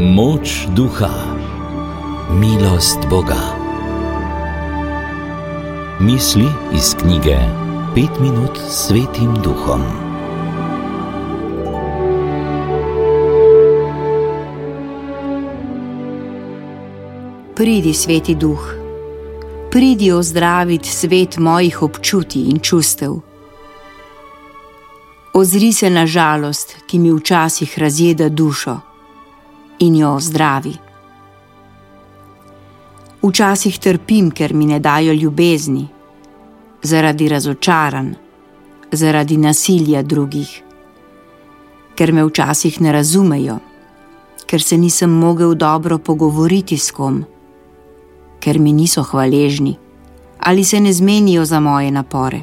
Moč duha, milost Boga. Misli iz knjige 5 minut s Svetim Duhom. Pridi, Sveti Duh, pridi ozdraviti svet mojih občutij in čustev. Ozri se na žalost, ki mi včasih razjeda dušo, in jo ozdravi. Včasih trpim, ker mi ne dajo ljubezni, zaradi razočaranj, zaradi nasilja drugih, ker me včasih ne razumejo, ker se nisem mogel dobro pogovoriti s kom, ker mi niso hvaležni ali se ne zmenijo za moje napore.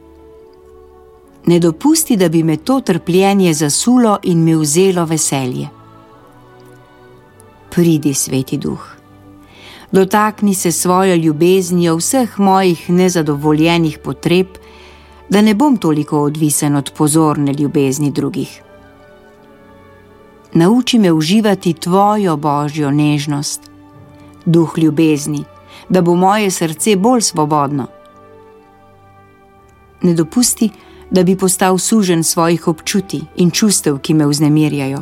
Ne dopusti, da bi me to trpljenje zasulo in mi vzelo veselje. Pridi, Sveti Duh, dotakni se svojo ljubeznijo vseh mojih nezadovoljenih potreb, da ne bom toliko odvisen od pozorne ljubezni drugih. Nauči me uživati tvojo božjo nežnost, duh ljubezni, da bo moje srce bolj svobodno. Ne dopusti, da bi postal suženj svojih občutij in čustev, ki me vznemirjajo.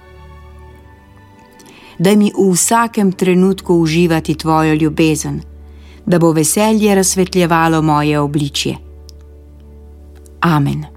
Daj mi v vsakem trenutku uživati tvojo ljubezen, da bo veselje razsvetljevalo moje obličje. Amen.